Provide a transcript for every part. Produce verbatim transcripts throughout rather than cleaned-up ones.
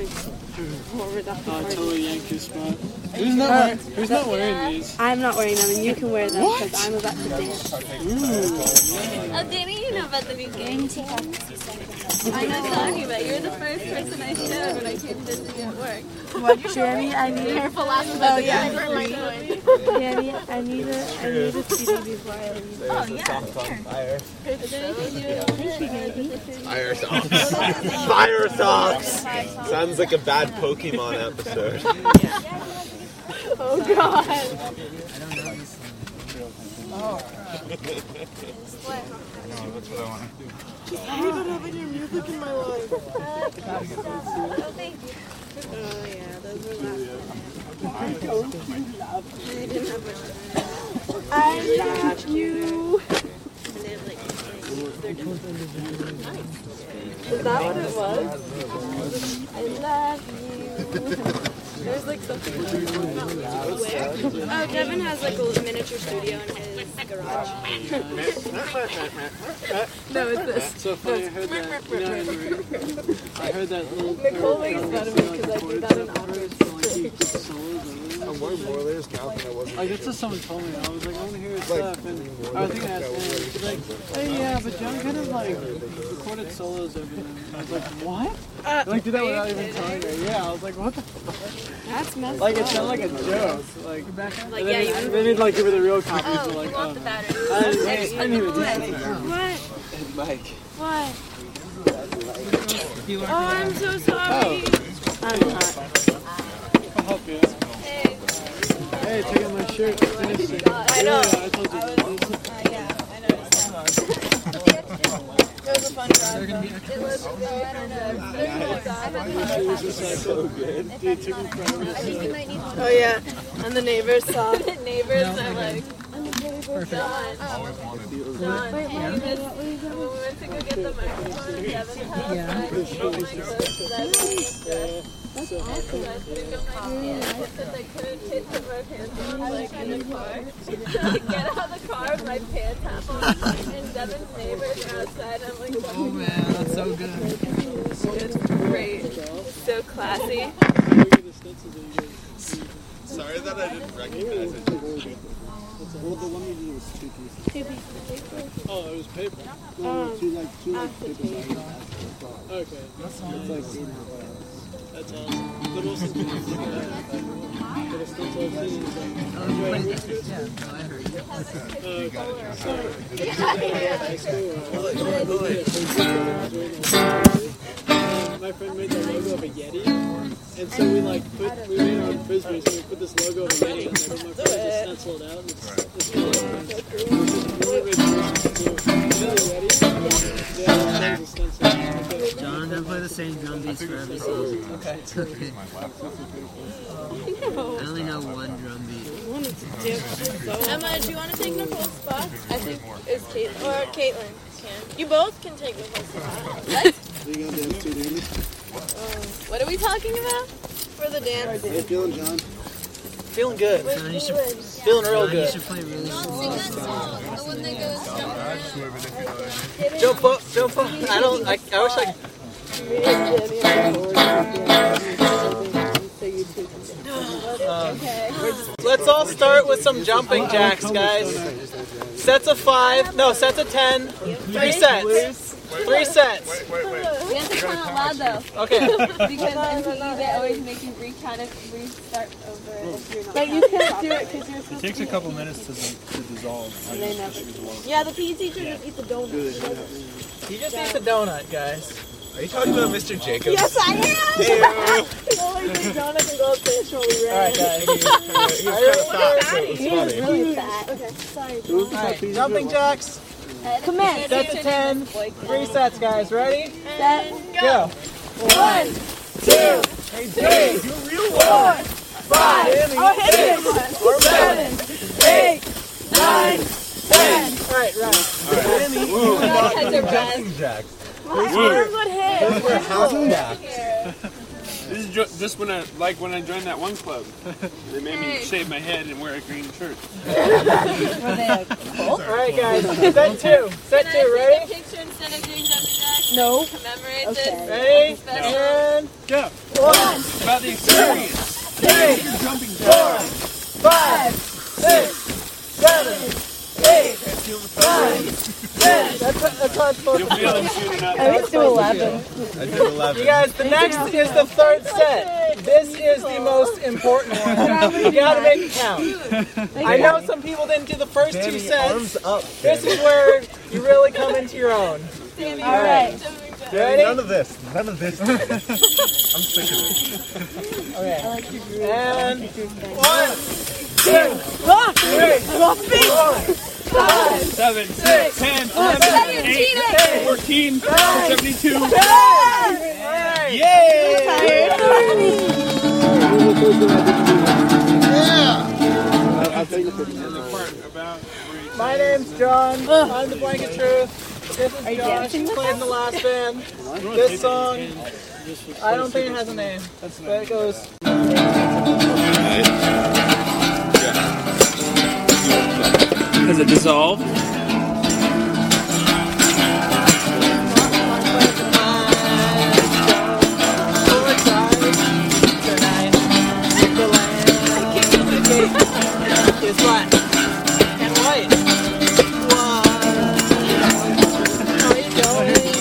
more reductive. Oh, totally yank your spot. Who's not, wearing, who's not wearing these? I'm not wearing them, and you can wear them because I'm about to dance. Ooh. Oh, Danny, you know about the new game. I know talking about. You're the first person I showed when I came visiting at work. What, Danny? I need. Careful, last about the guy. Danny, I need a, I need a C D before I leave. Oh yeah, Fire. Thank you, baby. Fire socks. Fire socks. Sounds like a bad Pokemon episode. Oh God. Oh. That's what I want to do. Just hate about having your music in my life. Oh, thank you. Oh yeah, those were last. I love you. Is that what it was? I love you. There's like something. Oh, Devin has like a miniature studio in his garage. No, it's this. So funny, I heard that. You know, in, I heard that little. Nicole makes fun of me because I do that in office. I'm wearing more layers now than I was. Like, that's what someone told me. I was like, I want to hear his stuff. And I was thinking I asked him. He's like, hey, yeah, but John kind of like recorded solos over there. I was like, what? Uh, Like, did that without even telling her. Yeah, I was like, what the fuck? That's messed Like, it up. sounded like a joke. Like, back Like, yeah, you They need like give her the real copies. Oh, to, like, you want oh. the battery? I didn't, I didn't even do that. What? Mike. What? Oh, I'm so sorry. I'm not. I'll help you. Hey. Hey, check out my shirt. Finish it. I know. Yeah, I told you. Uh, yeah, I noticed that. It was a fun drive. It was, I don't know. There's no God. It was just like so good. Dude, took me forever. I think you might need one. Oh yeah, and the neighbors saw. The neighbors are like, John, John, Wait, you missed, when we went to go get the microphone at Devin's house, I just told my clothes that I was That's awesome. I think of my hands. I said they couldn't take the my pants off, like, in the car. So I get out of the car with my pants half on, and Devin's neighbors are outside, and I'm like, Oh man, that's so good. it's great. So classy. Sorry that I didn't recognize it. Well, the one you did was two pieces. Two pieces of paper. Oh, it was paper. Um, two like two like after paper tape. size. Okay. It's like eight and a half hours. That's awesome. The most important thing I have. But it's still so thin. It's like, enjoy your whiskers? Yeah, no, I heard you. Oh, okay. Sorry. It's high school. Uh, my friend made the logo of a Yeti, and so we like put we made our own frisbees, and we put this logo of a Yeti in there. But my friend just stenciled it out, and it's it's really nice. John, don't play the same drum beats for every song. Okay. It's okay. I only know one drum beat. Emma, do you want to take Nicole's spot? I think it's Caitlin. Or Caitlin can. You both can take Nicole's spot. What? What are we talking about? For the dance. How you feeling, John? Feeling good. John, you should, Feeling real John, you good. should play really slow. Sing that song, the one that goes Jump up, jump up. I don't, I, I wish I uh, let's all start with some jumping jacks, guys. Sets of five, no, sets of ten, three sets. Three sets. We have to count out loud though. Okay. Because M P E, they always make you re-count it, restart over if you're not. But you can't do it because you're supposed It takes to a couple minutes to, to dissolve. I They just- never. Yeah, the P E teacher just eats a donut. You just eat the donut, guys. Are you talking about Mister Jacobs? Yes, I am! He always eats donuts and goes fish while we Alright, ran. guys. He was kind of fat, so it was He was funny. really fat. Okay, sorry. Alright, jumping jacks. Command. Sets of ten, three sets, guys. Ready? Set. Go. One, two, three, four, five, oh, hit it. Seven, eight, nine, ten. Alright, right. Whoa. Guys are bad. Jumping jacks. My arm would hit. We're house jacks. This is ju- just when I like when I joined that one club. They made me shave my head and wear a green shirt. Alright, guys. Set two. Set Can two. I Ready? take a picture instead of doing jumping jacks? No. Commemorate Okay. this. Ready? Special. And Go. one, the experience. Three, four, five, six, seven, eight, nine, ten. That's, that's how it's supposed You'll to feel be. them shooting up. I think do eleven. I did eleven. You guys, the next is the third set. This is the most important one. You gotta make it count. I know some people didn't do the first two sets. Up. This is where you really come into your own. All right. You ready? None of this. None of this. I'm sick of it. Okay. And one, two, three, four, five, Seven, six, ten, eleven, eight, fourteen, seventy-two. My name's John. I'm the Blanket Truth. This is Josh. He played in the last band. This song, I don't think it has a name, but it goes. Has it dissolved? Is black and white. How you going?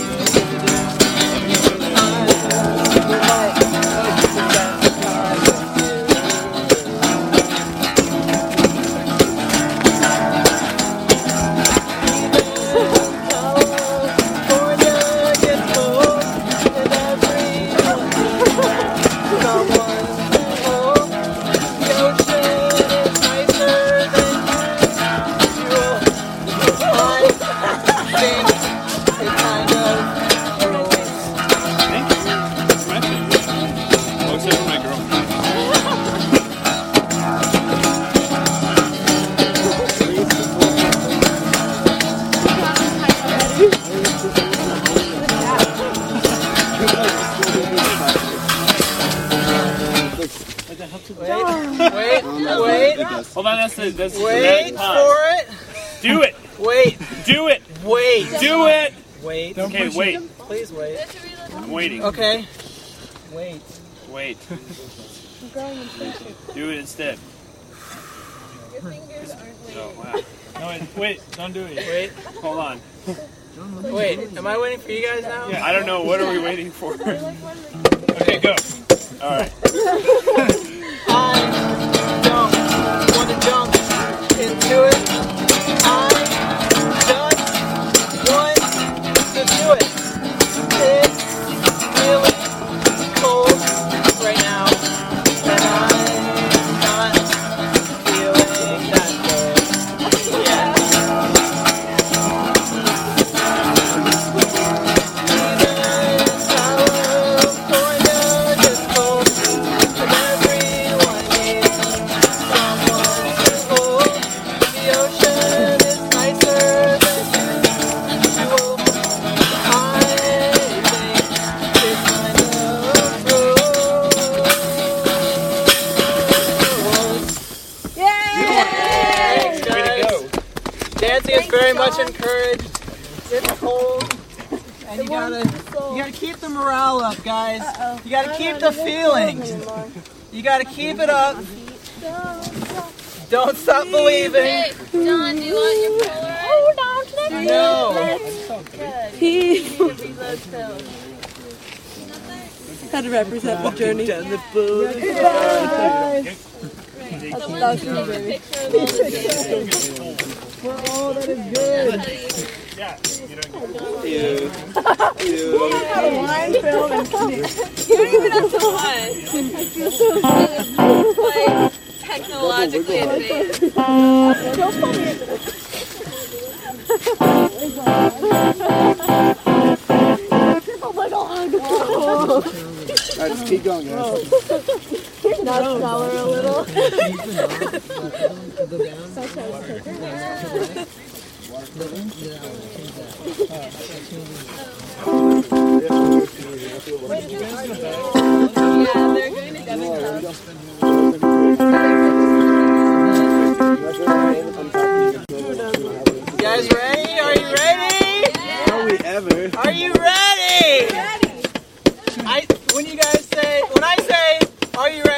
Wait, wait, Hold on, that's the that's wait the for it. Do it. Wait, Do it. wait, Do it. wait. Okay, wait. Please wait. I'm waiting. Okay. Wait. Wait. Do it instead. Your fingers aren't Oh, wow. No, wait, wait, don't do it yet. Wait. Hold on. Wait. Am I waiting for you guys now? Yeah, I don't know. What are we waiting for? Okay, go. All right. I don't want to jump into it. I just want to do it. It's really cold right now, and I'm not feeling that good yet. California gets cold, and everyone needs someone to hold. The ocean is nicer than usual. I think it's kind of gross. Thanks, guys. Dancing is very much encouraged. It's cold, and you gotta you gotta keep the morale up, guys. You gotta keep the feelings. You gotta keep it up. Don't stop believing. Hey, John, do you want your Polaroid? Oh, no. No. He Reload film. had to represent the journey. So we're gonna take a picture of all the days. Yeah. You don't You. You. Line film and You don't even have to watch. Like, technologically advanced. oh my god. Alright, just keep going, guys. Now smaller a little. Yeah, they're going to Devon House. You guys ready? Are you ready? Are we ever? Are you ready? I when you guys say when I say Are you ready?